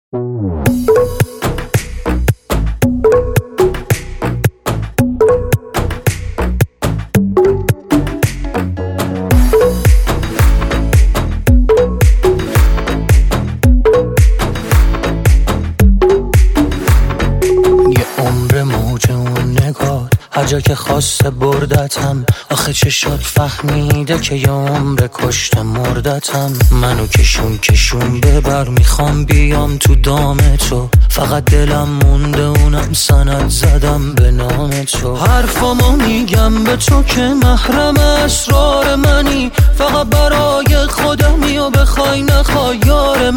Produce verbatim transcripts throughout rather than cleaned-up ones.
هر جا که خواسته بردتم، آخه چشات فهمیده که یه عمر کشته مردتم. منو کشون کشون ببر، میخوام بیام تو دام تو، فقط دلم مونده اونم سند زدم به نام تو. حرفامو میگم به تو که محرم اسرار منی، فقط برای خودمی و بخوای نخوای یار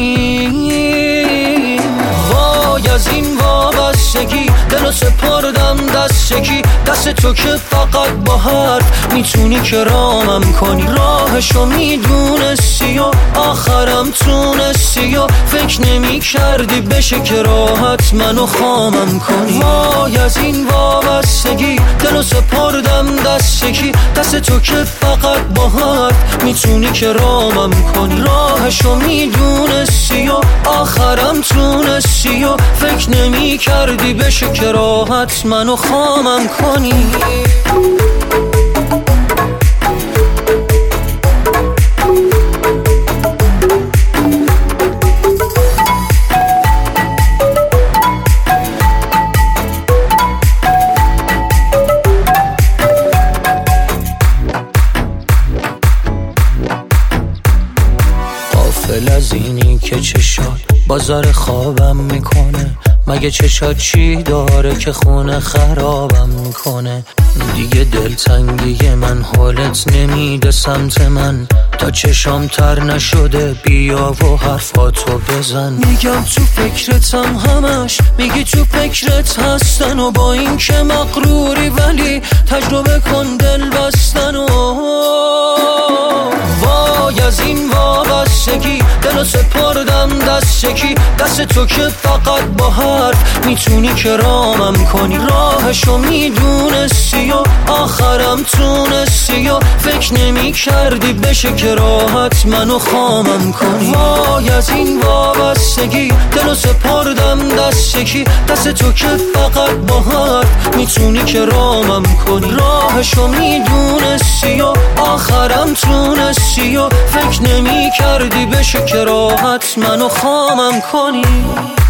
منی. وای از این وابستگی، دلو سپردم دست کی، دست تو که فقط با حرف میتونی کرامم کنی. راهشو میدونستی و آخرم تونستی و فکر نمی کردی بشه که راحت منو خامم کنی. وای از این وابستگی، دلو سپردم دست کی، دست تو که فقط با حرف میتونی کرامم کنی. راهشو میدونستی و آخرم تونستی و فکر نمی کردی بشه که راحت منو خامم کنی. غافل از اینی که چشات بازار خوابم میکنه، مگه چشات چی داره که خونه خرابم میکنه. دیگه دلتنگی من حالت نمیده سمت من، تا چشام تر نشده بیا و حرفاتو بزن. میگم تو فکرتم همش، میگی تو فکرت هستن و با این که مغروری ولی تجربه کن دل بستن. و وای از این وابستگی، دلو سپردم دست کی، دست تو که فقط با حرف میتونی کرامم کنی. راهشو میدونستی و آخرم تونستی و فکر نمی کردی بشه که راحت منو خامم کنی. وای از این وابستگی، دلو سپردم دست کی، دست تو که فقط با حرف میتونی کرامم کنی. راهشو میدونستی و آخرم تونستی و فکر نمی کردی بشه که راحت منو خامم کنی.